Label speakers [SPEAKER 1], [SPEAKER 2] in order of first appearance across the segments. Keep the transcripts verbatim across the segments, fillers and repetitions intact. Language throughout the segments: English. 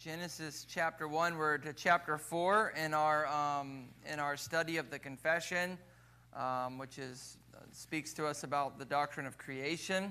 [SPEAKER 1] Genesis chapter one. We're to chapter four in our um, in our study of the confession, um, which is uh, speaks to us about the doctrine of creation.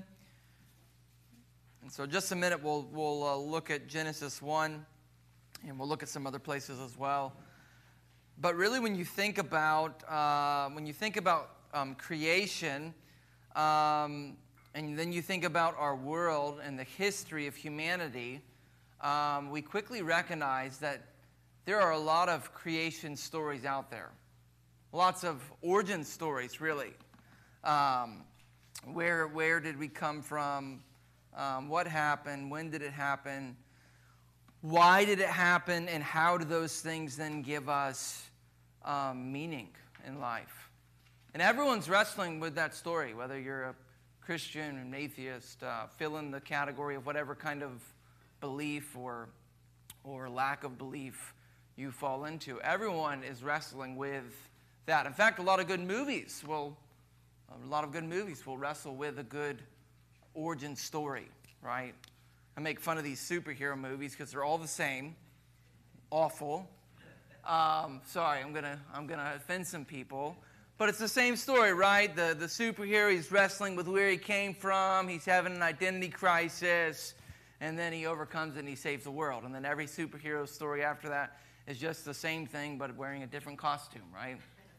[SPEAKER 1] And so, just a minute, we'll we'll uh, look at Genesis one, and we'll look at some other places as well. But really, when you think about uh, when you think about um, creation, um, and then you think about our world and the history of humanity. Um, we quickly recognize that there are a lot of creation stories out there. Lots of origin stories, really. Um, where, where did we come from? Um, what happened? When did it happen? Why did it happen? And how do those things then give us um, meaning in life? And everyone's wrestling with that story, whether you're a Christian, an atheist, uh, fill in the category of whatever kind of belief or or lack of belief you fall into. Everyone is wrestling with that. In fact, a lot of good movies will a lot of good movies will wrestle with a good origin story, right? I make fun of these superhero movies because they're all the same, awful. Um, sorry, I'm gonna I'm gonna offend some people, but it's the same story, right? The the superhero, he's wrestling with where he came from. He's having an identity crisis. And then he overcomes it and he saves the world. And then every superhero story after that is just the same thing, but wearing a different costume, right?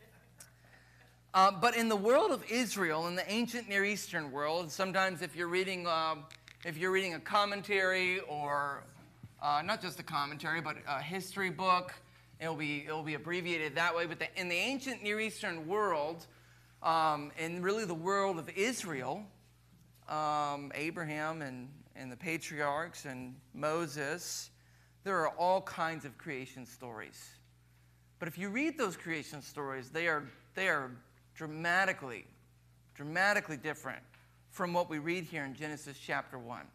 [SPEAKER 1] Uh, but in the world of Israel, in the ancient Near Eastern world, sometimes if you're reading, uh, if you're reading a commentary or uh, not just a commentary, but a history book, it'll be it'll be abbreviated that way. But the, in the ancient Near Eastern world, um, and really the world of Israel, um, Abraham and and the patriarchs and Moses, there are all kinds of creation stories. But if you read those creation stories, they are they are dramatically, dramatically different from what we read here in Genesis chapter one.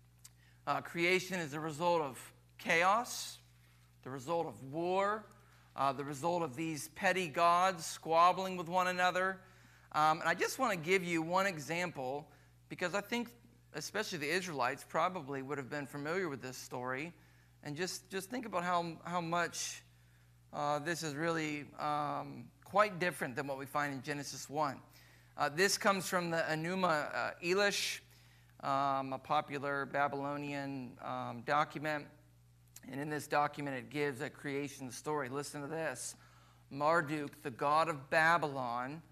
[SPEAKER 1] Uh, creation is the result of chaos, the result of war, uh, the result of these petty gods squabbling with one another. Um, and I just want to give you one example because I think especially the Israelites probably would have been familiar with this story. And just, just think about how, how much uh, this is really um, quite different than what we find in Genesis one. Uh, this comes from the Enuma uh, Elish, um, a popular Babylonian um, document. And in this document, it gives a creation story. Listen to this. Marduk, the god of Babylon,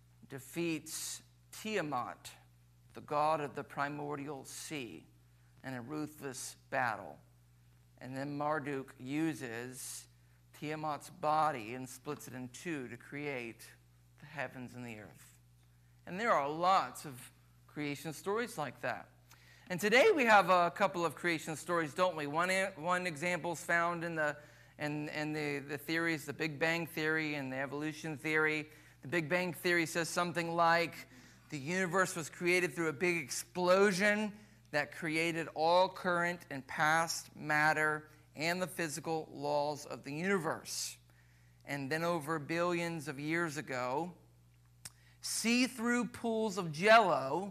[SPEAKER 1] defeats Tiamat, the god of the primordial sea, in a ruthless battle. And then Marduk uses Tiamat's body and splits it in two to create the heavens and the earth. And there are lots of creation stories like that. And today we have a couple of creation stories, don't we? One, one example is found in the in, in the, the theories, the Big Bang Theory and the evolution theory. The Big Bang Theory says something like, the universe was created through a big explosion that created all current and past matter and the physical laws of the universe. And then over billions of years ago, see-through pools of Jell-O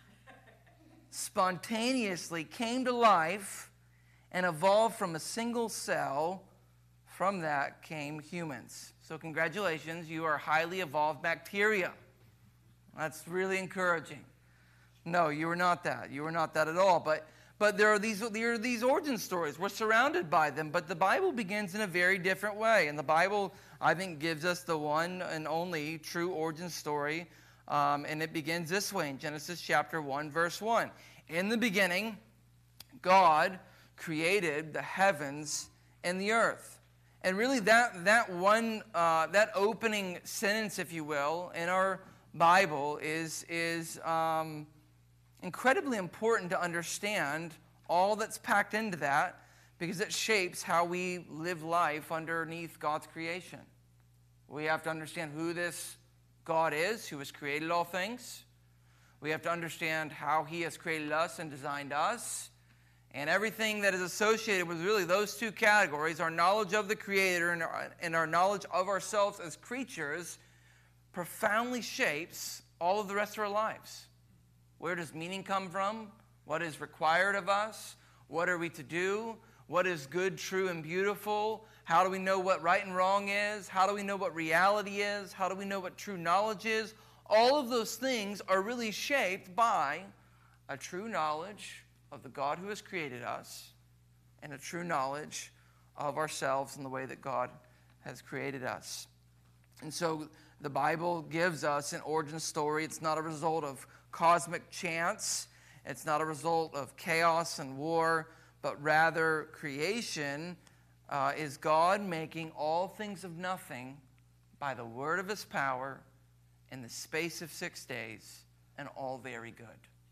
[SPEAKER 1] spontaneously came to life and evolved from a single cell. From that came humans. So congratulations, you are highly evolved bacteria. That's really encouraging. No, you are not that. You are not that at all. But but there are these there are these origin stories. We're surrounded by them. But the Bible begins in a very different way. And the Bible, I think, gives us the one and only true origin story. Um, and it begins this way in Genesis chapter one, verse one. In the beginning, God created the heavens and the earth. And really that that one uh, that opening sentence, if you will, in our Bible is, is um, incredibly important to understand all that's packed into that because it shapes how we live life underneath God's creation. We have to understand who this God is, who has created all things. We have to understand how he has created us and designed us. And everything that is associated with really those two categories, our knowledge of the Creator and our, and our knowledge of ourselves as creatures, profoundly shapes all of the rest of our lives. Where does meaning come from? What is required of us? What are we to do? What is good, true, and beautiful? How do we know what right and wrong is? How do we know what reality is? How do we know what true knowledge is? All of those things are really shaped by a true knowledge of the God who has created us and a true knowledge of ourselves and the way that God has created us. And so the Bible gives us an origin story. It's not a result of cosmic chance. It's not a result of chaos and war, but rather creation uh, is God making all things of nothing by the word of his power in the space of six days, and all very good.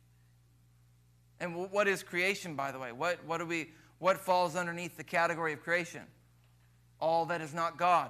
[SPEAKER 1] And what is creation, by the way? What, what, do we, what falls underneath the category of creation? All that is not God.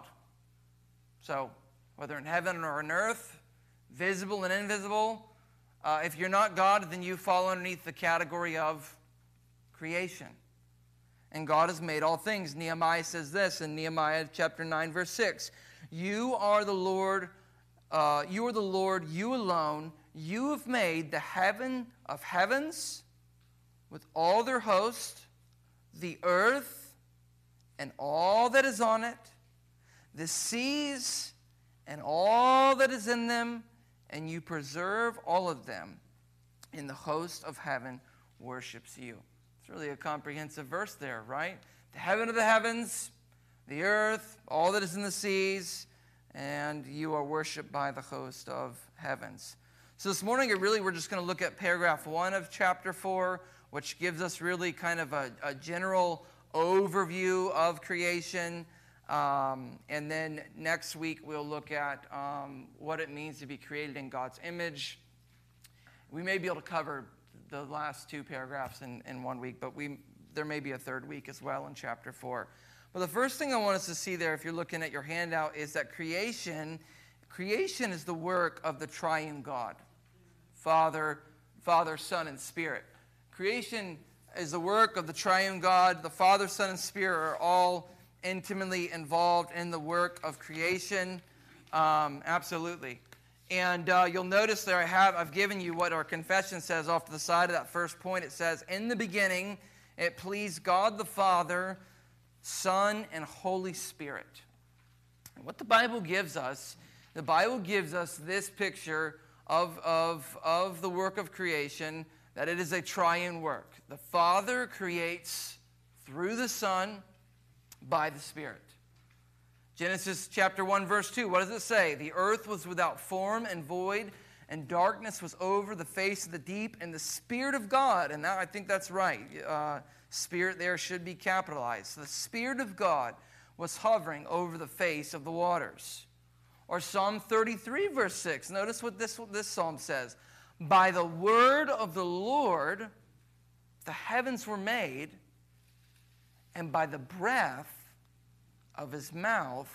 [SPEAKER 1] So, whether in heaven or on earth, visible and invisible, uh, if you're not God, then you fall underneath the category of creation. And God has made all things. Nehemiah says this in Nehemiah chapter nine, verse six. You are the Lord, uh, you are the Lord, you alone. You have made the heaven of heavens with all their host, the earth and all that is on it, the seas and all that is in them, and you preserve all of them. And the host of heaven worships you. It's really a comprehensive verse there, right? The heaven of the heavens, the earth, all that is in the seas, and you are worshipped by the host of heavens. So this morning, really, we're just going to look at paragraph one of chapter four, which gives us really kind of a, a general overview of creation. Um, and then next week, we'll look at um, what it means to be created in God's image. We may be able to cover the last two paragraphs in, in one week, but we there may be a third week as well in chapter four. But the first thing I want us to see there, if you're looking at your handout, is that creation, creation is the work of the triune God, Father, Father, Son, and Spirit. Creation is the work of the triune God. The Father, Son, and Spirit are all intimately involved in the work of creation. Um, absolutely. And uh, you'll notice there I have, I've given you what our confession says off to the side of that first point. It says, in the beginning, it pleased God the Father, Son, and Holy Spirit. And what the Bible gives us, the Bible gives us this picture of, of, of the work of creation, that it is a triune work. The Father creates through the Son by the Spirit. Genesis chapter one, verse two, what does it say? The earth was without form and void, and darkness was over the face of the deep, and the Spirit of God, and now I think that's right, uh, Spirit there should be capitalized. So the Spirit of God was hovering over the face of the waters. Or Psalm thirty-three, verse six, notice what this, this psalm says. By the word of the Lord, the heavens were made, and by the breath of his mouth,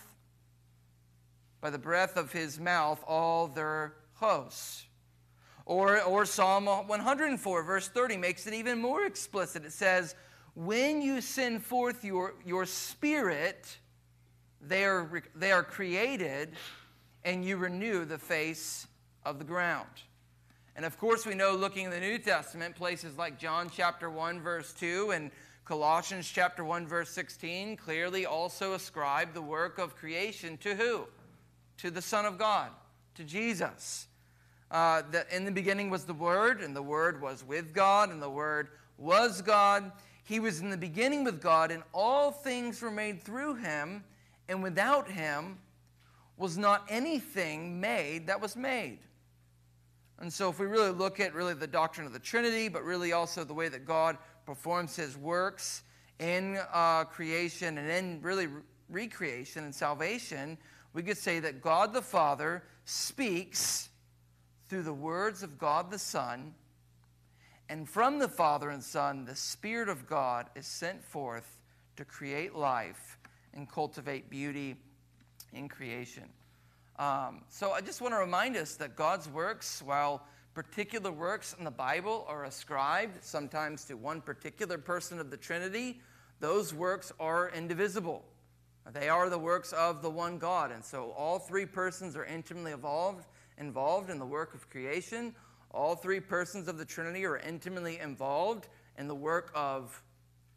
[SPEAKER 1] by the breath of his mouth, all their hosts. Or, or Psalm one hundred four, verse thirty, makes it even more explicit. It says, when you send forth your, your spirit, they are, they are created, and you renew the face of the ground. And of course, we know, looking in the New Testament, places like John chapter one, verse two, and Colossians chapter one, verse sixteen, clearly also ascribe the work of creation to who? To the Son of God, to Jesus. Uh, that in the beginning was the Word, and the Word was with God, and the Word was God. He was in the beginning with God, and all things were made through him, and without him was not anything made that was made. And so if we really look at really the doctrine of the Trinity, but really also the way that God performs his works in uh, creation and in really re- recreation and salvation, we could say that God the Father speaks through the words of God the Son, and from the Father and Son, the Spirit of God is sent forth to create life and cultivate beauty in creation. Um, so I just want to remind us that God's works, while particular works in the Bible are ascribed sometimes to one particular person of the Trinity, those works are indivisible. They are the works of the one God. And so all three persons are intimately involved, involved in the work of creation. All three persons of the Trinity are intimately involved in the work of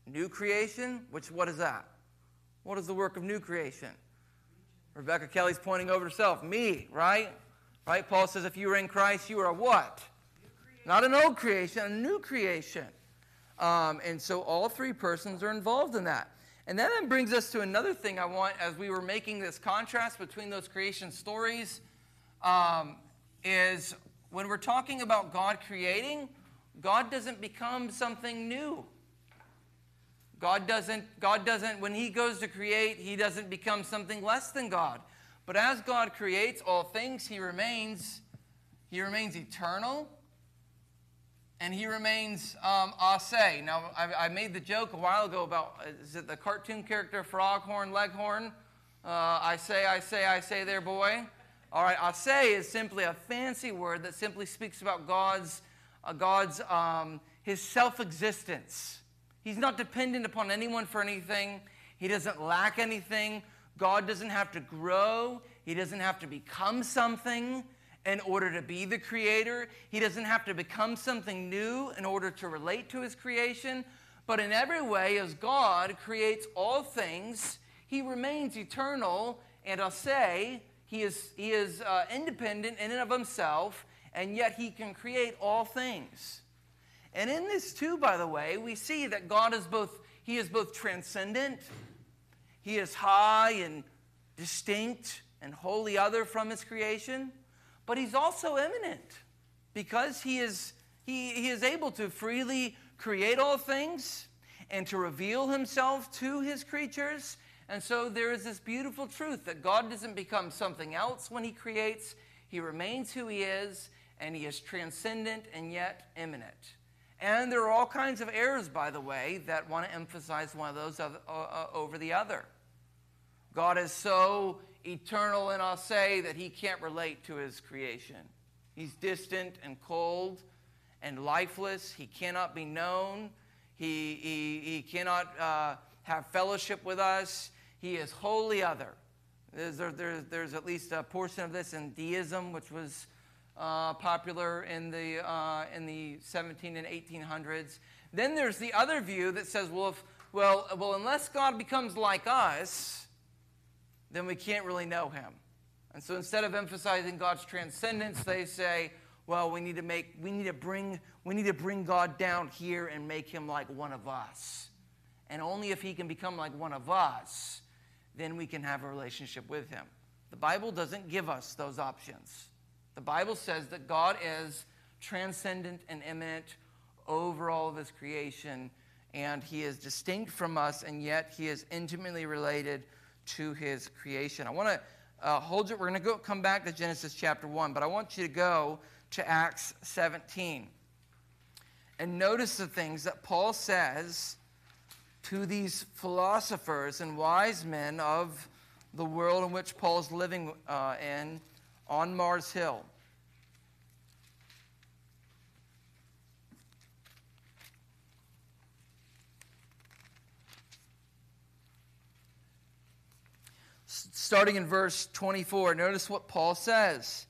[SPEAKER 1] New creation, which, what is that? What is the work of new creation? Rebecca Kelly's pointing over herself. Me, right? Right? Paul says if you are in Christ, you are what? Not an old creation, a new creation. Um, and so all three persons are involved in that. And that then brings us to another thing I want, as we were making this contrast between those creation stories, um, is when we're talking about God creating, God doesn't become something new. God doesn't, God doesn't, when he goes to create, he doesn't become something less than God. But as God creates all things, he remains, he remains eternal. And he remains um, ase. Now, I, I made the joke a while ago about, is it the cartoon character Froghorn Leghorn? Uh, I say, I say, I say there, boy. All right, ase is simply a fancy word that simply speaks about God's, uh, God's um, his self-existence. He's not dependent upon anyone for anything. He doesn't lack anything. God doesn't have to grow. He doesn't have to become something in order to be the creator. He doesn't have to become something new in order to relate to his creation. But in every way, as God creates all things, he remains eternal. And I'll say, he is, he is uh, independent in and of himself, and yet he can create all things. And in this too, by the way, we see that God is both, he is both transcendent, he is high and distinct and wholly other from his creation, but he's also immanent because he is, he, he is able to freely create all things and to reveal himself to his creatures. And so there is this beautiful truth that God doesn't become something else when he creates. He remains who he is, and he is transcendent and yet immanent. And there are all kinds of errors, by the way, that want to emphasize one of those other, uh, over the other. God is so eternal, and I'll say that he can't relate to his creation. He's distant and cold and lifeless. He cannot be known. He, he, he cannot uh, have fellowship with us. He is wholly other. There's, there's, there's at least a portion of this in deism, which was uh, popular in the, uh, in the seventeen and eighteen hundreds. Then there's the other view that says, well, if, well, well, unless God becomes like us, then we can't really know him. And so instead of emphasizing God's transcendence, they say, well, we need to make, we need to bring, we need to bring God down here and make him like one of us. And only if he can become like one of us, then we can have a relationship with him. The Bible doesn't give us those options. The Bible says that God is transcendent and immanent over all of his creation, and he is distinct from us, and yet he is intimately related to his creation. I want to uh, hold you. We're going to go come back to Genesis chapter one, but I want you to go to Acts seventeen and notice the things that Paul says to these philosophers and wise men of the world in which Paul's living uh, in on Mars Hill. Starting in verse twenty-four, notice what Paul says.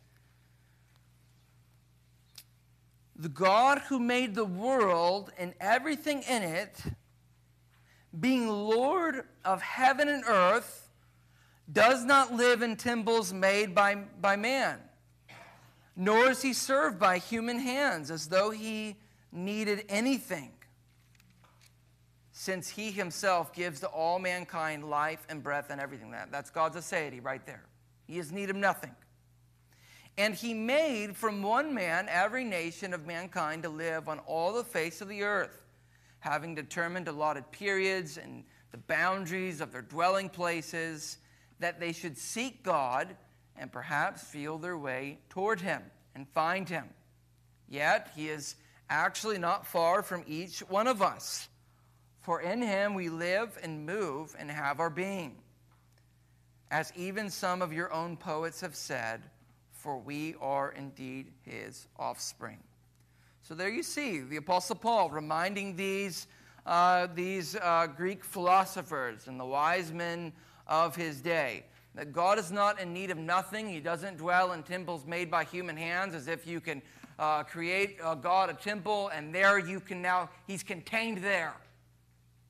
[SPEAKER 1] The God who made the world and everything in it, being Lord of heaven and earth, does not live in temples made by, by man, nor is he served by human hands as though he needed anything, since he himself gives to all mankind life and breath and everything. That, that's God's aseity right there. He is in need of nothing. And he made from one man every nation of mankind to live on all the face of the earth, having determined allotted periods and the boundaries of their dwelling places, that they should seek God and perhaps feel their way toward him and find him. Yet he is actually not far from each one of us. For in him we live and move and have our being. As even some of your own poets have said, for we are indeed his offspring. So there you see the Apostle Paul reminding these, uh, these uh, Greek philosophers and the wise men of his day that God is not in need of nothing. He doesn't dwell in temples made by human hands as if you can uh, create uh, God a temple and there you can now, he's contained there.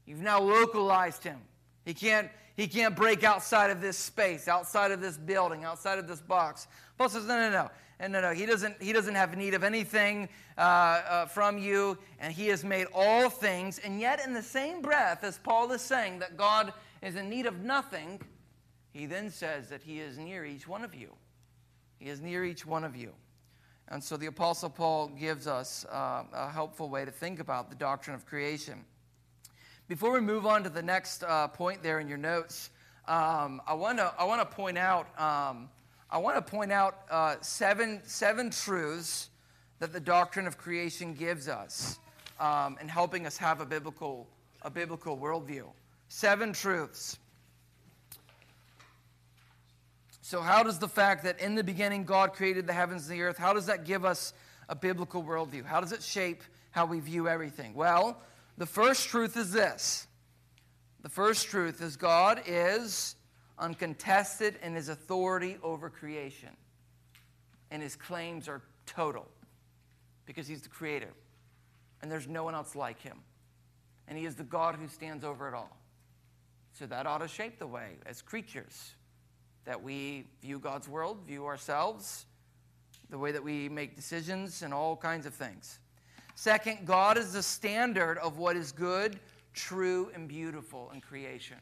[SPEAKER 1] You've now localized him. He can't, he can't break outside of this space, outside of this building, outside of this box. Paul says, no, no, no. And no, no, he doesn't, he doesn't have need of anything uh, uh, from you, and he has made all things. And yet in the same breath as Paul is saying that God is in need of nothing, he then says that he is near each one of you. He is near each one of you. And so the Apostle Paul gives us uh, a helpful way to think about the doctrine of creation. Before we move on to the next uh, point there in your notes, um, I want to I want to point out um, I want to point out uh, seven seven truths that the doctrine of creation gives us um, in helping us have a biblical a biblical worldview. Seven truths. So how does the fact that in the beginning God created the heavens and the earth, how does that give us a biblical worldview? How does it shape how we view everything? Well, the first truth is this. The first truth is God is uncontested in his authority over creation. And his claims are total because he's the creator. And there's no one else like him. And he is the God who stands over it all. So that ought to shape the way as creatures that we view God's world, view ourselves, the way that we make decisions, and all kinds of things. Second, God is the standard of what is good, true, and beautiful in creation.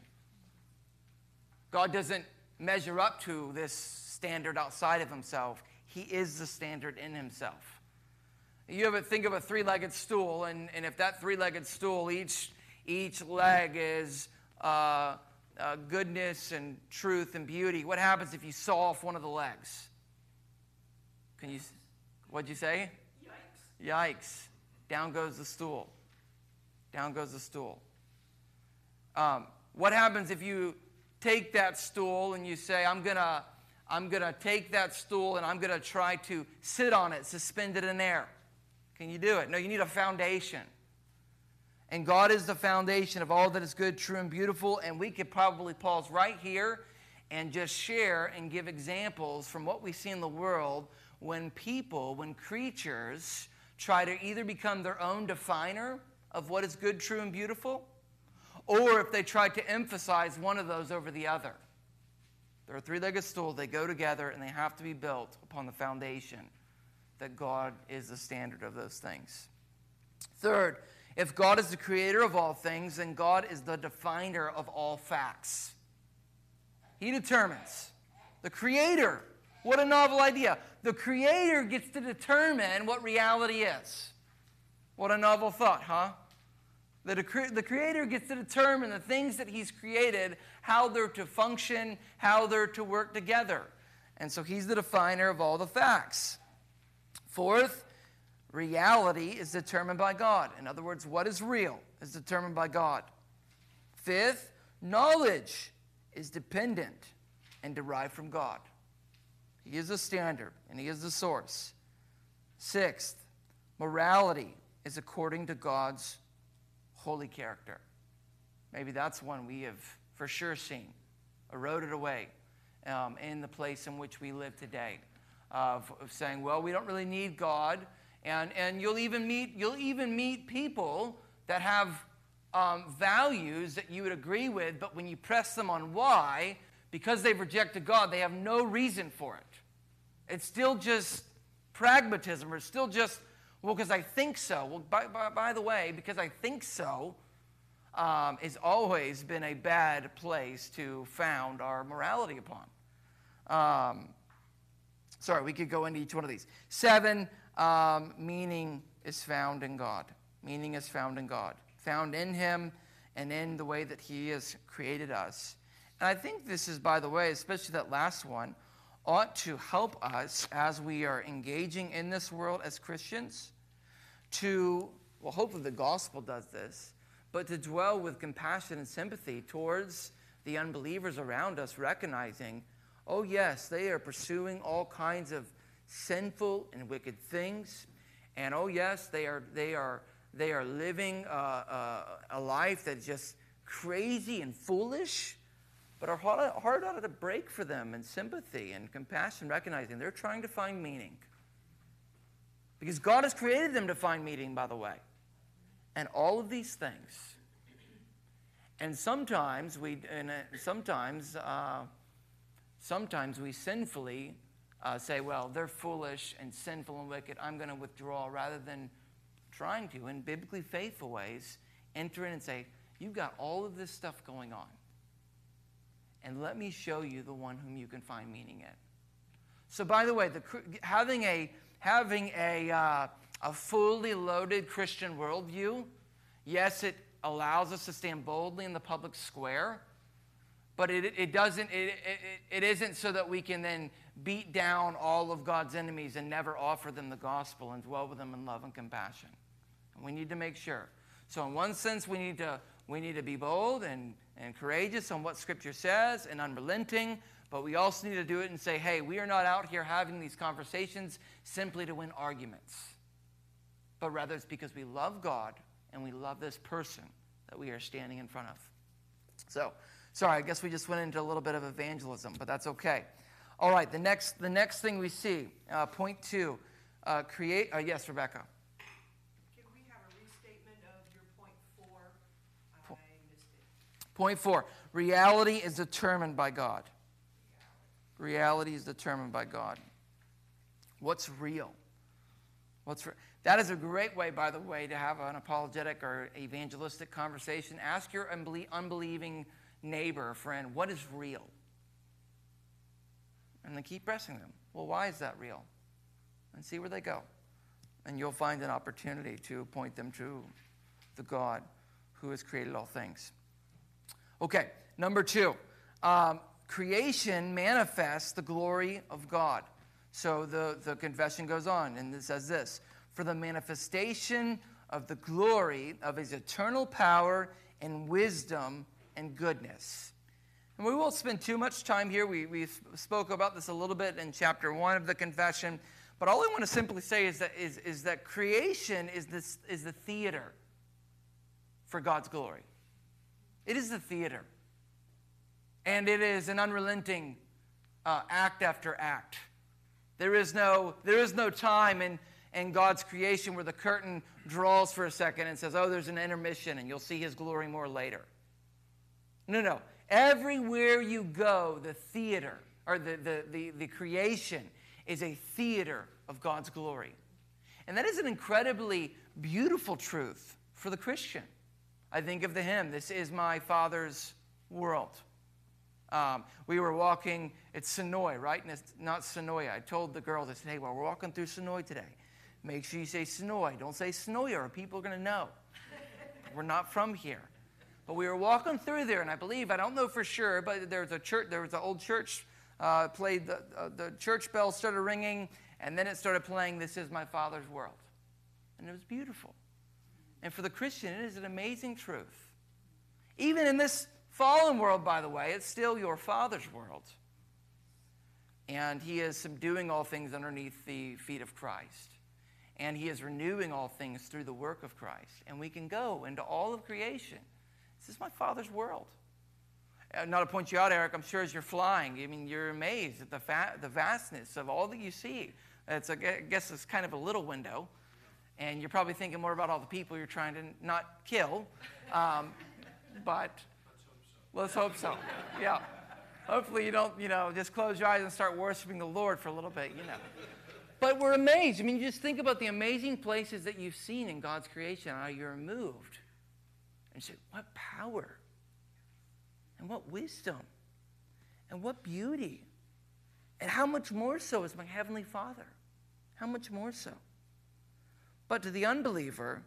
[SPEAKER 1] God doesn't measure up to this standard outside of himself. He is the standard in himself. You ever think of a three-legged stool, and, and if that three-legged stool, each, each leg is uh, uh, goodness and truth and beauty, what happens if you saw off one of the legs? Can you, what'd you say? Yikes. Yikes. Down goes the stool. Down goes the stool. Um, what happens if you take that stool and you say, I'm gonna, I'm gonna take that stool and I'm gonna try to sit on it, suspended in air? Can you do it? No, you need a foundation. And God is the foundation of all that is good, true, and beautiful. And we could probably pause right here and just share and give examples from what we see in the world when people, when creatures try to either become their own definer of what is good, true, and beautiful, or if they try to emphasize one of those over the other. They're a three-legged stool. They go together, and they have to be built upon the foundation that God is the standard of those things. Third, if God is the creator of all things, then God is the definer of all facts. He determines. The creator. What a novel idea. The creator gets to determine what reality is. What a novel thought, huh? The, the creator gets to determine the things that he's created, how they're to function, how they're to work together. And so he's the definer of all the facts. Fourth, reality is determined by God. In other words, what is real is determined by God. Fifth, knowledge is dependent and derived from God. He is the standard, and he is the source. Sixth, morality is according to God's holy character. Maybe that's one we have for sure seen eroded away um, in the place in which we live today. Of, of saying, well, we don't really need God, and and you'll even meet you'll even meet people that have um, values that you would agree with, but when you press them on why, because they've rejected God, they have no reason for it. It's still just pragmatism, or it's still just, well, because I think so. Well, by, by, by the way, because I think so um, has always been a bad place to found our morality upon. Um, sorry, we could go into each one of these. Seven, um, meaning is found in God. Meaning is found in God. Found in him and in the way that he has created us. And I think this is, by the way, especially that last one, ought to help us as we are engaging in this world as Christians to, well, hopefully the gospel does this, but to dwell with compassion and sympathy towards the unbelievers around us, recognizing, oh yes, they are pursuing all kinds of sinful and wicked things, and oh yes, they are they are they are living uh, uh, a life that's just crazy and foolish. But our heart ought to break for them in sympathy and compassion, recognizing they're trying to find meaning. Because God has created them to find meaning, by the way. And all of these things, And sometimes we, and sometimes, uh, sometimes we sinfully uh, say, well, they're foolish and sinful and wicked. I'm going to withdraw, rather than trying to, in biblically faithful ways, enter in and say, you've got all of this stuff going on, and let me show you the one whom you can find meaning in. So, by the way, the, having a having a uh, a fully loaded Christian worldview, yes, it allows us to stand boldly in the public square, but it, it doesn't. It, it, it isn't so that we can then beat down all of God's enemies and never offer them the gospel and dwell with them in love and compassion. And we need to make sure. So, in one sense, we need to we need to be bold and and courageous on what Scripture says and unrelenting. But we also need to do it and say, hey, we are not out here having these conversations simply to win arguments, but rather it's because we love God and we love this person that we are standing in front of. So, sorry, I guess we just went into a little bit of evangelism, but that's okay. All right, the next the next thing we see, uh, point two, uh, create. Uh, yes, Rebecca.
[SPEAKER 2] Can we have a restatement of your point four? I missed it.
[SPEAKER 1] Point four: reality is determined by God. Reality is determined by God. What's real? What's re- that is a great way, by the way, to have an apologetic or evangelistic conversation. Ask your unbelie- unbelieving neighbor or friend, what is real? And then keep pressing them. Well, why is that real? And see where they go. And you'll find an opportunity to point them to the God who has created all things. Okay, number two. Um, creation manifests the glory of God. So the, the confession goes on, and it says this: for the manifestation of the glory of his eternal power and wisdom and goodness. And we won't spend too much time here. We, we spoke about this a little bit in chapter one of the confession. But all I want to simply say is that, is, is that creation is, this, is the theater for God's glory. It is the theater. And it is an unrelenting uh, act after act. There is no, there is no time in, in God's creation where the curtain draws for a second and says, oh, there's an intermission and you'll see his glory more later. No, no. Everywhere you go, the theater, or the, the, the, the creation, is a theater of God's glory. And that is an incredibly beautiful truth for the Christian. I think of the hymn, "This is my Father's world." Um, we were walking, it's Sonoy, right? And it's not Sonoya. I told the girls, I said, hey, well, we're walking through Sonoy today. Make sure you say Sonoy. Don't say Sonoya, or people are going to know. We're not from here. But we were walking through there, and I believe, I don't know for sure, but there was a church, there was an old church, uh, played, the, uh, the church bell started ringing, and then it started playing, "This is my Father's world." And it was beautiful. And for the Christian, it is an amazing truth. Even in this fallen world, by the way, it's still your Father's world. And he is subduing all things underneath the feet of Christ. And he is renewing all things through the work of Christ. And we can go into all of creation. This is my Father's world. Uh, not to point you out, Eric, I'm sure as you're flying, I mean, you're amazed at the, fa- the vastness of all that you see. It's a, I guess it's kind of a little window. And you're probably thinking more about all the people you're trying to not kill. Um, but let's hope so. Yeah. Hopefully you don't, you know, just close your eyes and start worshiping the Lord for a little bit, you know. But we're amazed. I mean, just think about the amazing places that you've seen in God's creation, how you're moved. And you say, what power, and what wisdom, and what beauty, and how much more so is my Heavenly Father? How much more so? But to the unbeliever,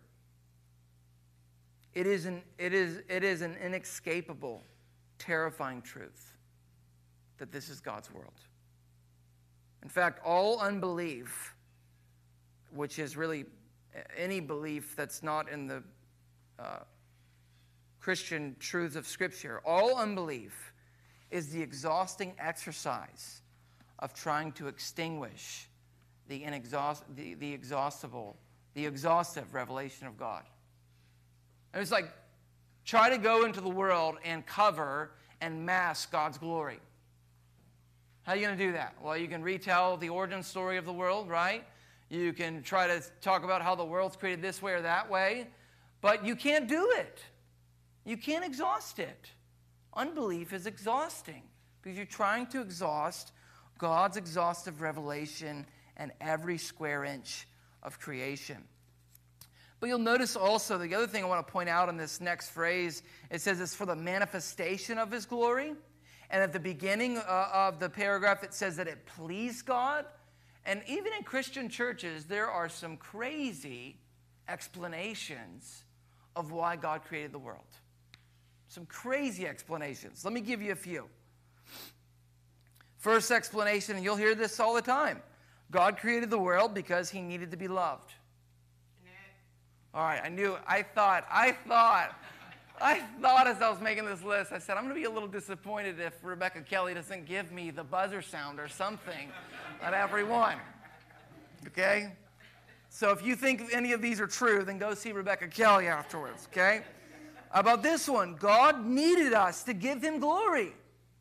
[SPEAKER 1] it is an, it is, it is an inescapable, terrifying truth that this is God's world. In fact, all unbelief, which is really any belief that's not in the uh, Christian truths of Scripture, all unbelief is the exhausting exercise of trying to extinguish the, inexhaust, the, the exhaustible, the exhaustive revelation of God. And it's like, try to go into the world and cover and mask God's glory. How are you going to do that? Well, you can retell the origin story of the world, right? You can try to talk about how the world's created this way or that way, but you can't do it. You can't exhaust it. Unbelief is exhausting because you're trying to exhaust God's exhaustive revelation and every square inch of creation. But you'll notice also the other thing I want to point out in this next phrase, it says it's for the manifestation of his glory. And at the beginning uh, of the paragraph, it says that it pleased God. And even in Christian churches, there are some crazy explanations of why God created the world. Some crazy explanations. Let me give you a few. First explanation, and you'll hear this all the time. God created the world because he needed to be loved. All right, I knew, I thought, I thought, I thought as I was making this list, I said, I'm going to be a little disappointed if Rebecca Kelly doesn't give me the buzzer sound or something at every one. Okay? So if you think any of these are true, then go see Rebecca Kelly afterwards, okay? How about this one? God needed us to give him glory.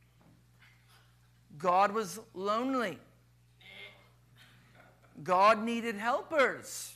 [SPEAKER 1] God was lonely. God needed helpers.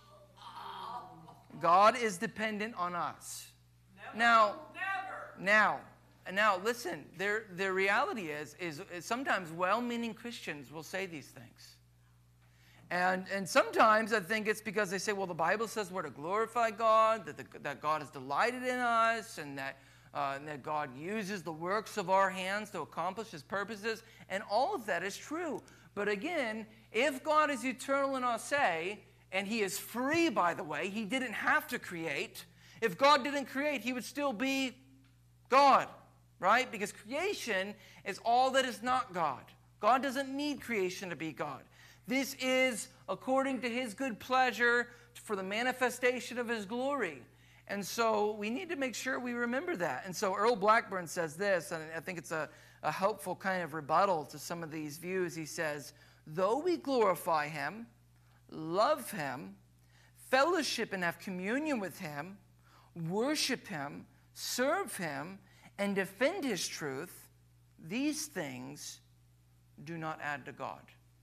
[SPEAKER 1] God is dependent on us.
[SPEAKER 2] Never,
[SPEAKER 1] now,
[SPEAKER 2] never.
[SPEAKER 1] now, now, listen. There, the reality is, is, is sometimes well-meaning Christians will say these things, and and sometimes I think it's because they say, well, the Bible says we're to glorify God, that the, that God is delighted in us, and that uh, and that God uses the works of our hands to accomplish his purposes, and all of that is true. But again, if God is eternal in our say, and he is free, by the way, he didn't have to create. If God didn't create, he would still be God, right? Because creation is all that is not God. God doesn't need creation to be God. This is according to his good pleasure for the manifestation of his glory. And so we need to make sure we remember that. And so Earl Blackburn says this, and I think it's a, a helpful kind of rebuttal to some of these views. He says, though we glorify him, love him, fellowship and have communion with him, worship him, serve him, and defend his truth, these things do not add to God.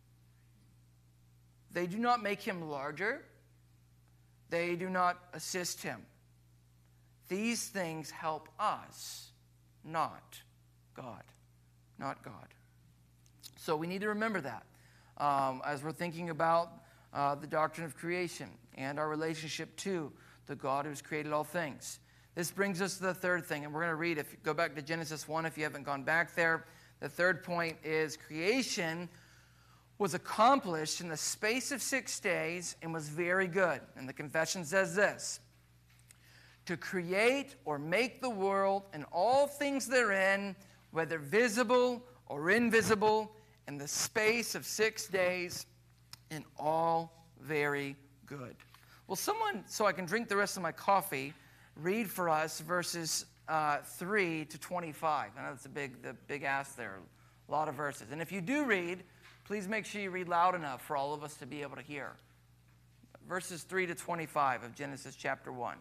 [SPEAKER 1] They do not make him larger. They do not assist him. These things help us, not God. Not God. So we need to remember that um, as we're thinking about uh, the doctrine of creation and our relationship to the God who's created all things. This brings us to the third thing, and we're going to read, if you go back to Genesis one, if you haven't gone back there. The third point is creation was accomplished in the space of six days and was very good. And the confession says this: to create or make the world and all things therein, whether visible or invisible, in the space of six days, and all very good. Will someone, so I can drink the rest of my coffee, read for us verses uh, three to twenty-five? I know that's a big, the big ask there, a lot of verses. And if you do read, please make sure you read loud enough for all of us to be able to hear. Verses three to twenty-five of Genesis chapter one.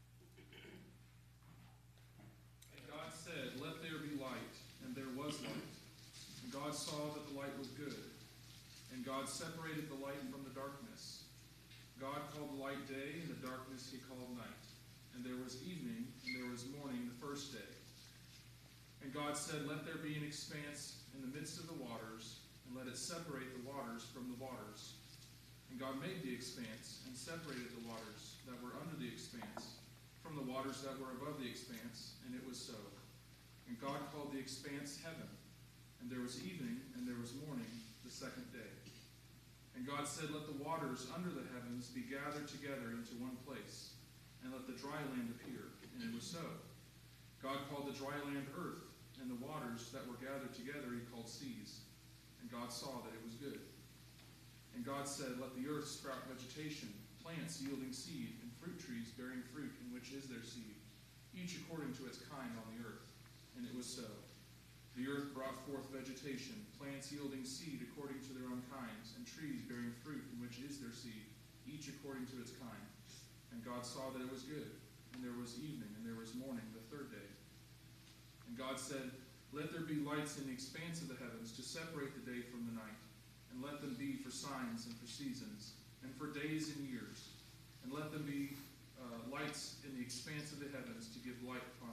[SPEAKER 3] And God said, let there be light, and there was light. And God saw that the light was good. And God separated the light from the darkness. God called the light day, and the darkness he called night. And there was evening, and there was morning the first day. And God said, let there be an expanse in the midst of the waters, and let it separate the waters from the waters. And God made the expanse, and separated the waters that were under the expanse from the waters that were above the expanse, and it was so. And God called the expanse heaven. And there was evening, and there was morning the second day. And God said, let the waters under the heavens be gathered together into one place, and let the dry land appear. And it was so. God called the dry land earth, and the waters that were gathered together he called seas. And God saw that it was good. And God said, let the earth sprout vegetation, plants yielding seed, and fruit trees bearing fruit in which is their seed, each according to its kind on the earth. And it was so. The earth brought forth vegetation, plants yielding seed according to their own kinds, and trees bearing fruit in which is their seed, each according to its kind. And God saw that it was good. And there was evening, and there was morning the third day. And God said, let there be lights in the expanse of the heavens to separate the day from the night, and let them be for signs and for seasons, and for days and years. And let them be uh, lights in the expanse of the heavens to give light upon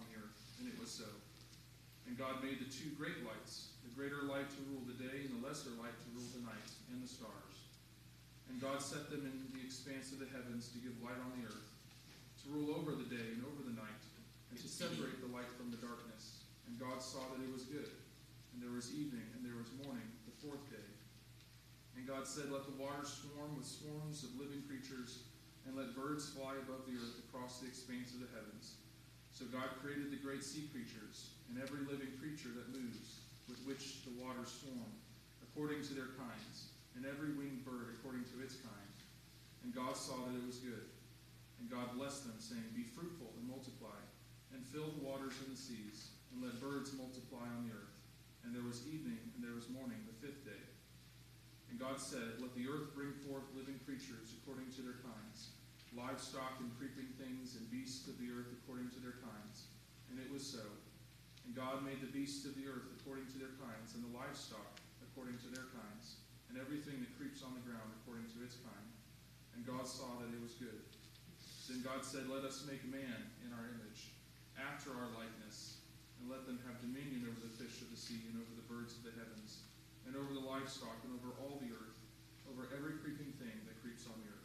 [SPEAKER 3] And it was so. And God made the two great lights, the greater light to rule the day, and the lesser light to rule the night, and the stars. And God set them in the expanse of the heavens to give light on the earth, to rule over the day and over the night, and to separate the light from the darkness. And God saw that it was good. And there was evening, and there was morning, the fourth day. And God said, let the waters swarm with swarms of living creatures, and let birds fly above the earth across the expanse of the heavens. So God created the great sea creatures, and every living creature that moves, with which the waters swarm, according to their kinds, and every winged bird according to its kind. And God saw that it was good. And God blessed them, saying, be fruitful and multiply, and fill the waters in the seas, and let birds multiply on the earth. And there was evening, and there was morning, the fifth day. And God said, let the earth bring forth living creatures according to their kinds, livestock and creeping things, and beasts of the earth according to their kinds. And it was so. And God made the beasts of the earth according to their kinds, and the livestock according to their kinds, and everything that creeps on the ground according to its kind. And God saw that it was good. Then God said, let us make man in our image, after our likeness, and let them have dominion over the fish of the sea, and over the birds of the heavens, and over the livestock, and over all the earth, over every creeping thing that creeps on the earth.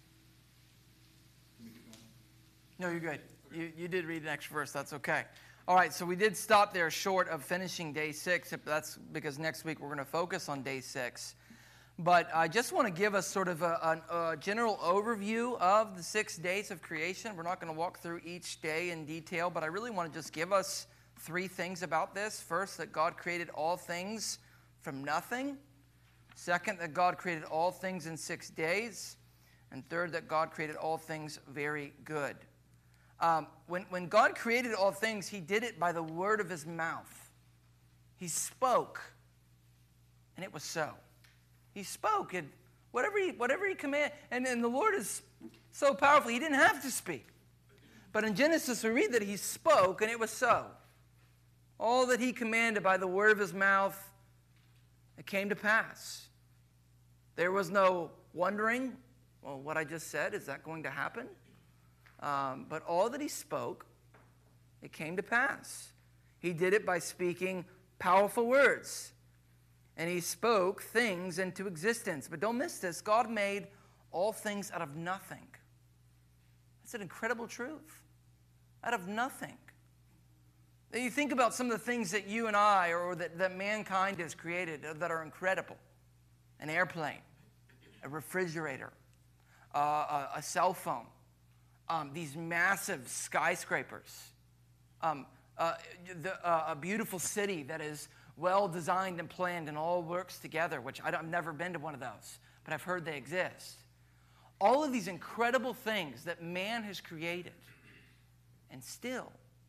[SPEAKER 3] Can we get going?
[SPEAKER 1] No, you're good. You, you did read the next verse. That's okay. All right, so we did stop there short of finishing day six. That's because next week we're going to focus on day six. But I just want to give us sort of a, a, a general overview of the six days of creation. We're not going to walk through each day in detail, but I really want to just give us three things about this. First, that God created all things from nothing. Second, that God created all things in six days. And third, that God created all things very good. Um, when, when God created all things, he did it by the word of his mouth. He spoke, and it was so. He spoke, and whatever he, whatever he commanded, and, and the Lord is so powerful, he didn't have to speak. But in Genesis, we read that he spoke, and it was so. All that he commanded by the word of his mouth, it came to pass. There was no wondering, well, what I just said, is that going to happen? Um, but all that he spoke, it came to pass. He did it by speaking powerful words. And he spoke things into existence. But don't miss this. God made all things out of nothing. That's an incredible truth. Out of nothing. Then you think about some of the things that you and I, or that, that mankind has created that are incredible. An airplane, a refrigerator, uh, a, a cell phone, um, these massive skyscrapers, um, uh, the, uh, a beautiful city that is well designed and planned and all works together, which I I've never been to one of those, but I've heard they exist. All of these incredible things that man has created, and still,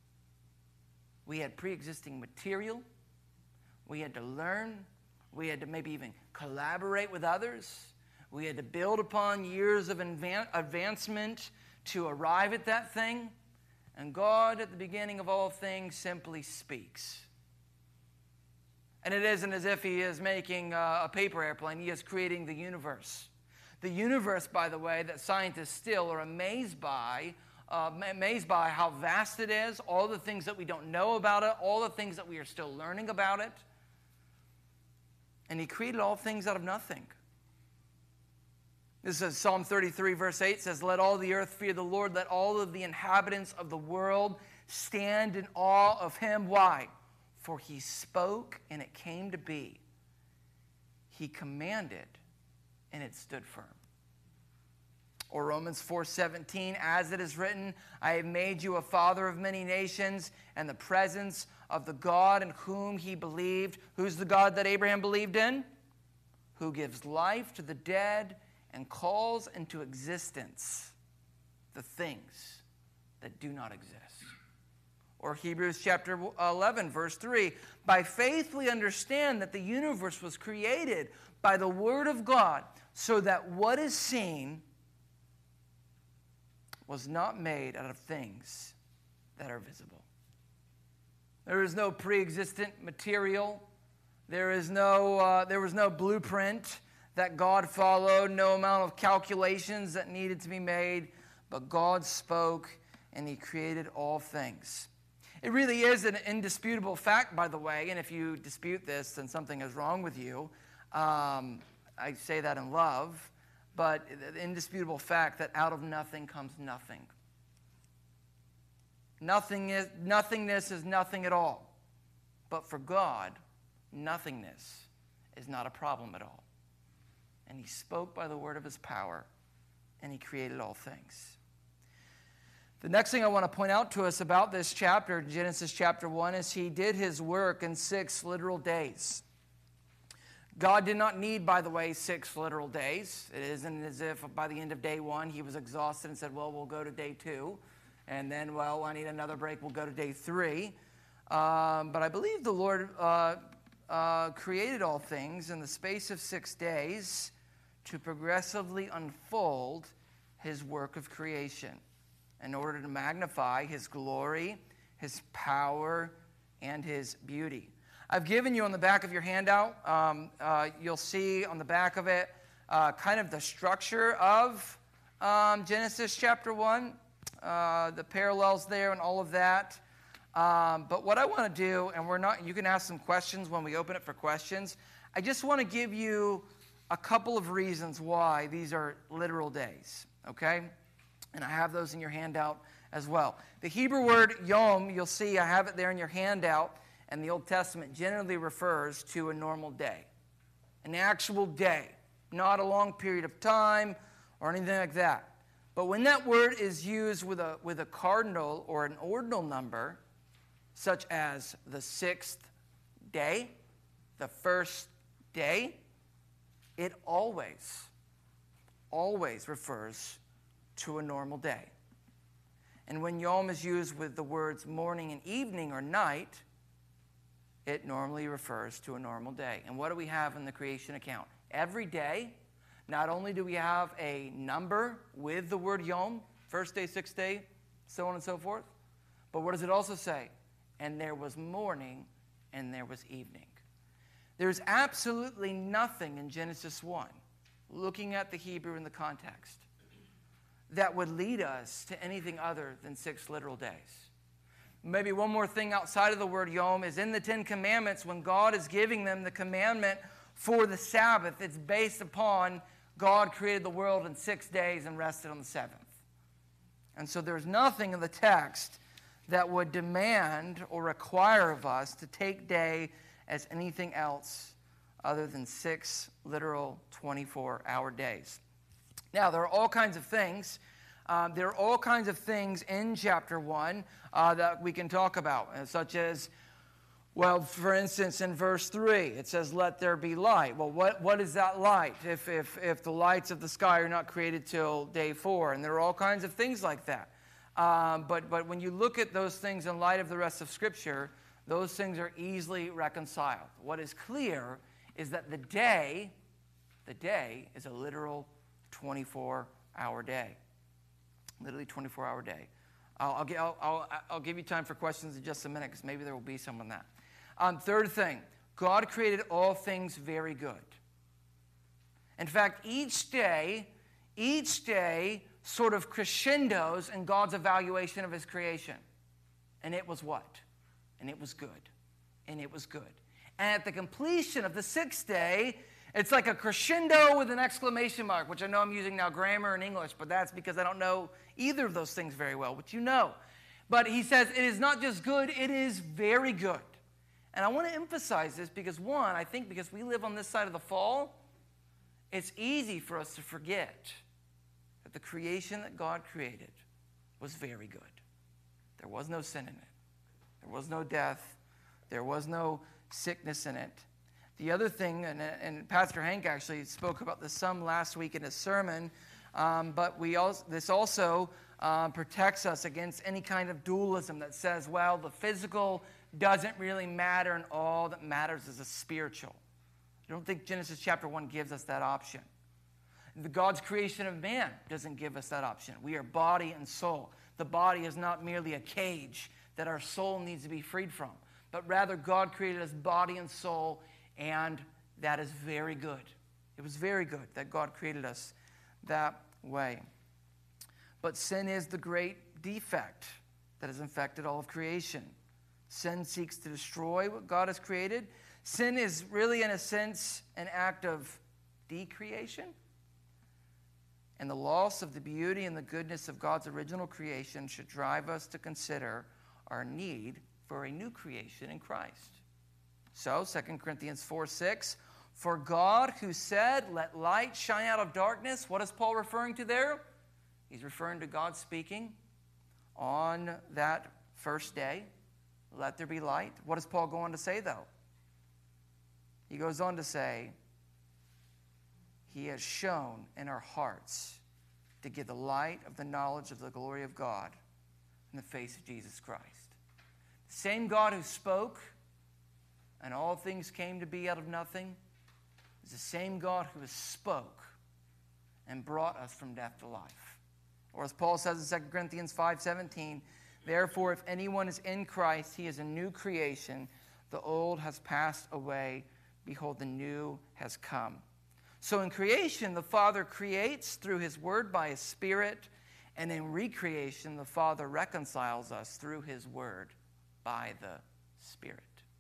[SPEAKER 1] we had pre-existing material, we had to learn, we had to maybe even collaborate with others, we had to build upon years of advan- advancement to arrive at that thing, and God, at the beginning of all things, simply speaks. And it isn't as if he is making a paper airplane. He is creating the universe. The universe, by the way, that scientists still are amazed by, uh, amazed by how vast it is, all the things that we don't know about it, all the things that we are still learning about it. And he created all things out of nothing. This is Psalm thirty-three, verse eight says, let all the earth fear the Lord. Let all of the inhabitants of the world stand in awe of him. Why? For he spoke, and it came to be. He commanded, and it stood firm. Or Romans four seventeen, as it is written, I have made you a father of many nations, and the presence of the God in whom he believed. Who's the God that Abraham believed in? Who gives life to the dead and calls into existence the things that do not exist. Or Hebrews chapter eleven, verse three. By faith we understand that the universe was created by the word of God, so that what is seen was not made out of things that are visible. There is no pre-existent material. There is no, uh, there was no blueprint that God followed, no amount of calculations that needed to be made, but God spoke and he created all things. It really is an indisputable fact, by the way, and if you dispute this, then something is wrong with you. Um, I say that in love, but the indisputable fact that out of nothing comes nothing. Nothing is, nothingness is nothing at all. But for God, nothingness is not a problem at all. And he spoke by the word of his power, and he created all things. The next thing I want to point out to us about this chapter, Genesis chapter one, is he did his work in six literal days. God did not need, by the way, six literal days. It isn't as if by the end of day one he was exhausted and said, well, we'll go to day two. And then, well, I need another break, we'll go to day three. Um, but I believe the Lord uh, uh, created all things in the space of six days to progressively unfold his work of creation in order to magnify his glory, his power, and his beauty. I've given you on the back of your handout, um, uh, you'll see on the back of it uh, kind of the structure of um, Genesis chapter one, uh, the parallels there and all of that. Um, but what I want to do, and we're not, you can ask some questions when we open it for questions. I just want to give you a couple of reasons why these are literal days, okay? And I have those in your handout as well. The Hebrew word yom, you'll see I have it there in your handout, and the Old Testament generally refers to a normal day, an actual day, not a long period of time or anything like that. But when that word is used with a, with a cardinal or an ordinal number, such as the sixth day, the first day, it always, always refers to a normal day. And when yom is used with the words morning and evening or night, it normally refers to a normal day. And what do we have in the creation account? Every day, not only do we have a number with the word yom, first day, sixth day, so on and so forth, but what does it also say? And there was morning and there was evening. There's absolutely nothing in Genesis one, looking at the Hebrew in the context, that would lead us to anything other than six literal days. Maybe one more thing outside of the word yom is in the Ten Commandments, when God is giving them the commandment for the Sabbath, it's based upon God created the world in six days and rested on the seventh. And so there's nothing in the text that would demand or require of us to take day as anything else other than six literal twenty-four hour days. Now, there are all kinds of things. Um, there are all kinds of things in chapter one uh, that we can talk about, uh, such as, well, for instance, in verse three, it says, let there be light. Well, what, what is that light if, if, if the lights of the sky are not created till day four? And there are all kinds of things like that. Um, but, but when you look at those things in light of the rest of Scripture, those things are easily reconciled. What is clear is that the day, the day is a literal twenty-four hour day. Literally twenty-four hour day. I'll, I'll, I'll, I'll, I'll give you time for questions in just a minute, because maybe there will be some on that. Um, third thing, God created all things very good. In fact, each day, each day sort of crescendos in God's evaluation of his creation. And it was what? And it was good. And it was good. And at the completion of the sixth day, it's like a crescendo with an exclamation mark, which I know I'm using now grammar and English, but that's because I don't know either of those things very well, which you know. But he says it is not just good, it is very good. And I want to emphasize this because, one, I think because we live on this side of the fall, it's easy for us to forget that the creation that God created was very good. There was no sin in it. There was no death. There was no sickness in it. The other thing, and, and Pastor Hank actually spoke about this some last week in his sermon, um, but we also, this also uh, protects us against any kind of dualism that says, well, the physical doesn't really matter and all that matters is the spiritual. I don't think Genesis chapter one gives us that option. The God's creation of man doesn't give us that option. We are body and soul. The body is not merely a cage that our soul needs to be freed from, but rather God created us body and soul, and that is very good. It was very good that God created us that way. But sin is the great defect that has infected all of creation. Sin seeks to destroy what God has created. Sin is really, in a sense, an act of decreation. And the loss of the beauty and the goodness of God's original creation should drive us to consider our need for a new creation in Christ. So, Second Corinthians four six, for God who said, let light shine out of darkness, what is Paul referring to there? He's referring to God speaking on that first day. Let there be light. What does Paul go on to say, though? He goes on to say, he has shown in our hearts to give the light of the knowledge of the glory of God in the face of Jesus Christ. The same God who spoke and all things came to be out of nothing is the same God who has spoke and brought us from death to life. Or as Paul says in Second Corinthians five seventeen, therefore if anyone is in Christ, he is a new creation. The old has passed away. Behold, the new has come. So in creation, the Father creates through his word by his Spirit. And in recreation, the Father reconciles us through his word by the Spirit.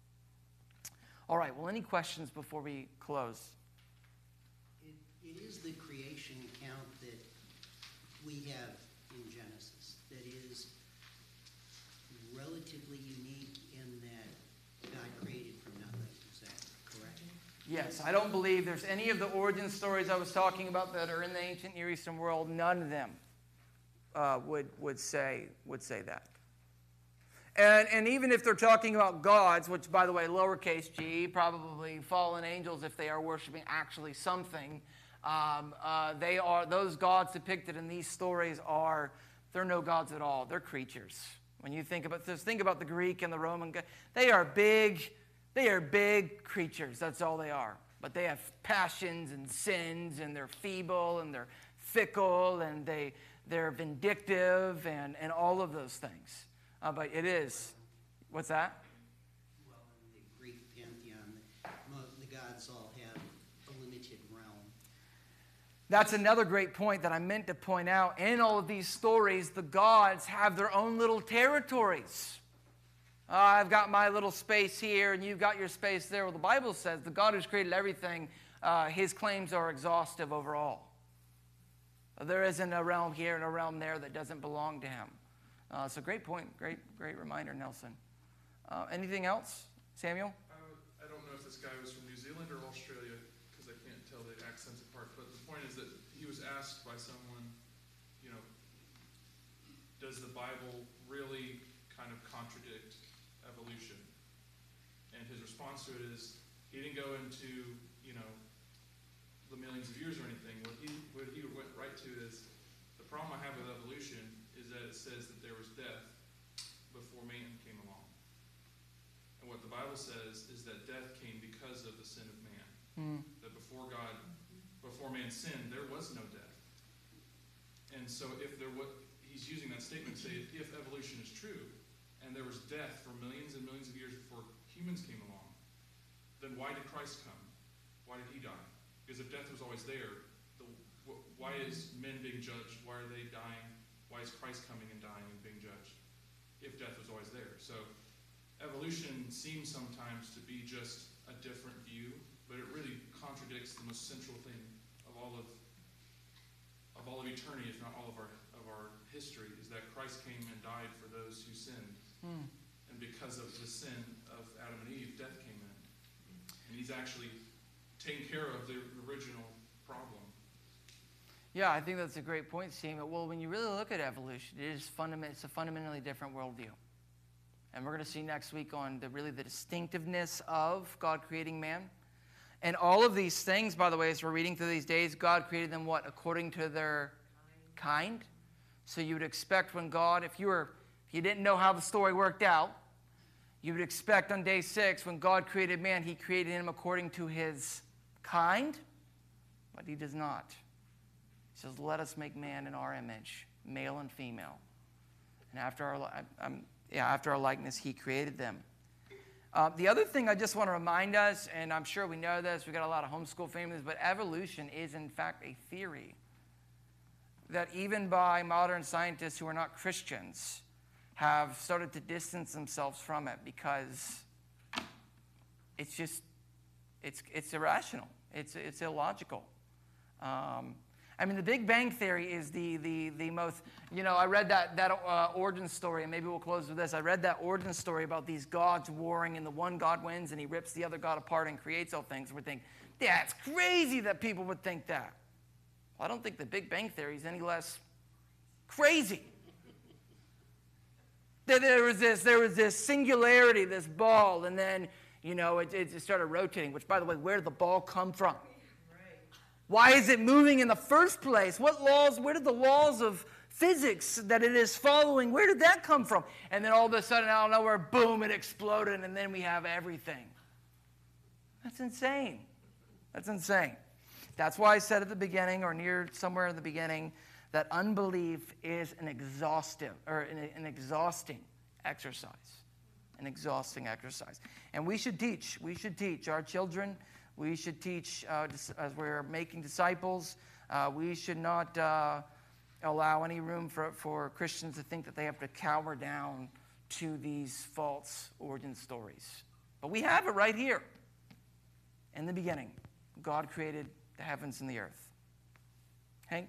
[SPEAKER 1] All right, well, any questions before we close?
[SPEAKER 4] It, it is the creation account that we have in Genesis that is relatively unique in that God created from nothing. Is that correct?
[SPEAKER 1] Yes, I don't believe there's any of the origin stories I was talking about that are in the ancient Near Eastern world. None of them uh, would would say would say that. And and even if they're talking about gods, which by the way, lowercase g, probably fallen angels, if they are worshiping actually something, um, uh, they are those gods depicted in these stories are they're no gods at all. They're creatures. When you think about this, think about the Greek and the Roman. They are big. They are big creatures. That's all they are. But they have passions and sins, and they're feeble, and they're fickle, and they, they're vindictive, and, and all of those things. Uh, but it is. What's that?
[SPEAKER 4] Well, in the Greek pantheon, mo- the gods all have a limited realm.
[SPEAKER 1] That's another great point that I meant to point out. In all of these stories, the gods have their own little territories. Uh, I've got my little space here, and you've got your space there. Well, the Bible says the God who's created everything, uh, his claims are exhaustive over all. There isn't a realm here and a realm there that doesn't belong to him. Uh, so great point, great, great reminder, Nelson. Uh, anything else, Samuel?
[SPEAKER 3] Uh, I don't know if this guy was from New Zealand or Australia, because I can't tell the accents apart, but the point is that he was asked by someone, you know, does the Bible really kind of contradict evolution? And his response to it is, he didn't go into, you know, the millions of years or anything. What he, what he went right to is, the problem I have with evolution is that it says that there was death before man came along. And what the Bible says is that death came because of the sin of man.
[SPEAKER 1] Mm.
[SPEAKER 3] That before God, before man sinned, there was no death. And so if there was, he's using that statement to say, if evolution is true, and there was death for millions and millions of years before humans came along, then why did Christ come? Why did he die? Because if death was always there, the, why is men being judged? Why are they dying? Why is Christ coming and dying and being judged if death was always there? So evolution seems sometimes to be just a different view, but it really contradicts the most central thing of all of of all of eternity, if not all of our of our history, is that Christ came and died for those who sinned.
[SPEAKER 1] Mm.
[SPEAKER 3] And because of the sin of Adam and Eve, death came in. And he's actually taken care of the original problem.
[SPEAKER 1] Yeah, I think that's a great point, Stephen. Well, when you really look at evolution, it is fundament, it's a fundamentally different worldview. And we're going to see next week on the really the distinctiveness of God creating man. And all of these things, by the way, as we're reading through these days, God created them what? According to their kind. So you would expect when God, if you were, if you didn't know how the story worked out, you would expect on day six, when God created man, he created him according to his kind, but he does not. He says, let us make man in our image, male and female. And after our, um, yeah, after our likeness, he created them. Uh, the other thing I just want to remind us, and I'm sure we know this, we've got a lot of homeschool families, but evolution is in fact a theory that even by modern scientists who are not Christians have started to distance themselves from it because it's just, it's, it's irrational. It's, it's illogical. Um, I mean, the Big Bang Theory is the, the, the most, you know, I read that, that uh, origin story, and maybe we'll close with this. I read that origin story about these gods warring, and the one god wins, and he rips the other god apart and creates all things. And we think, that's crazy that people would think that. Well, I don't think the Big Bang Theory is any less crazy. That there was this, there was this singularity, this ball, and then, you know, it, it started rotating, which, by the way, where did the ball come from? Why is it moving in the first place? What laws, where did the laws of physics that it is following, where did that come from? And then all of a sudden, out of nowhere, boom, it exploded, and then we have everything. That's insane. That's insane. That's why I said at the beginning, or near somewhere in the beginning, that unbelief is an exhaustive, or an, an exhausting exercise. An exhausting exercise. And we should teach. We should teach our children. We should teach uh, as we're making disciples. Uh, we should not uh, allow any room for, for Christians to think that they have to cower down to these false origin stories. But we have it right here. In the beginning, God created the heavens and the earth. Hank?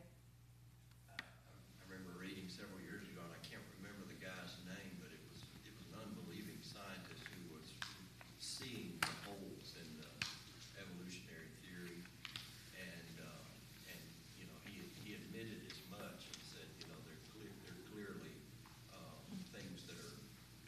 [SPEAKER 5] I remember reading several years ago, and I can't remember the guy's name, but it was it was an unbelieving scientist who was seeing the holes in the evolutionary theory, and uh, and you know he he admitted as much and said, you know, they're clear they're clearly um, things that are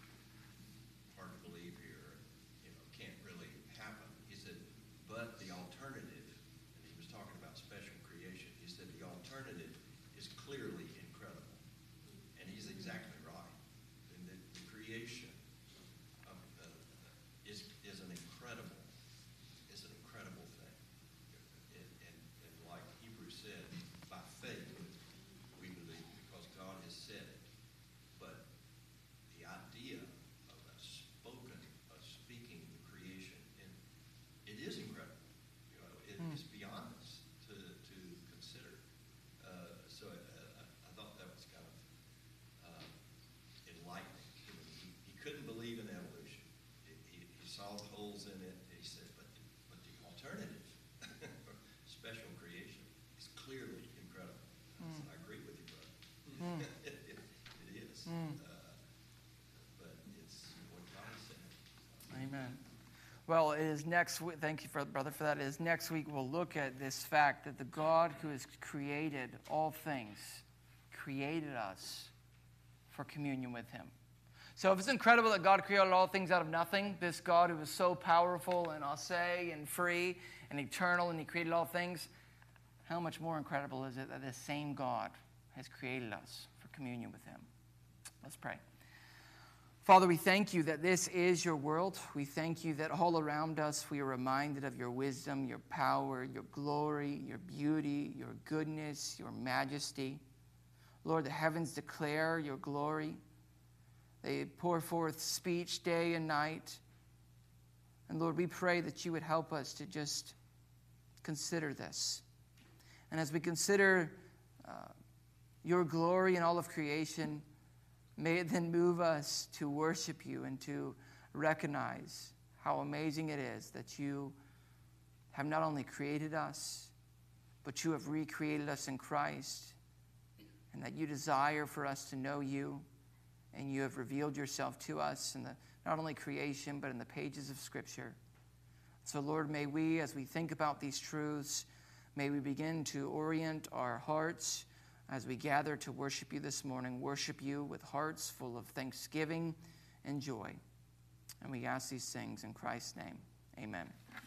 [SPEAKER 5] hard to believe here, you know, can't really happen. He said, but the alternative, and he was talking about special creation. He said the alternative is clearly incredible, and he's exactly right. And the, the creation of, uh, is is an incredible is an incredible thing. And, and, and like Hebrews said, by faith we believe because God has said it. But the idea of a spoken, of speaking the creation, and it is incredible. You know, it is beyond us to to consider. Uh, so uh, I, I thought that was kind of uh, enlightening. You know, he, he couldn't believe in evolution. He, he, he saw the holes in it. He said, but the, but the alternative, special creation, is clearly incredible. I said, I agree with you, brother. it, it, it is. Uh, but it's what God said.
[SPEAKER 1] Amen. Well, it is next week. Thank you, for, brother, for that. It is next week we'll look at this fact that the God who has created all things created us for communion with him. So if it's incredible that God created all things out of nothing, this God who is so powerful and asse and free and eternal, and he created all things, how much more incredible is it that this same God has created us for communion with him? Let's pray. Father, we thank you that this is your world. We thank you that all around us we are reminded of your wisdom, your power, your glory, your beauty, your goodness, your majesty. Lord, the heavens declare your glory. They pour forth speech day and night. And Lord, we pray that you would help us to just consider this. And as we consider uh, your glory in all of creation, may it then move us to worship you and to recognize how amazing it is that you have not only created us, but you have recreated us in Christ, and that you desire for us to know you, and you have revealed yourself to us in the not only creation, but in the pages of Scripture. So, Lord, may we, as we think about these truths, may we begin to orient our hearts as we gather to worship you this morning, worship you with hearts full of thanksgiving and joy. And we ask these things in Christ's name. Amen.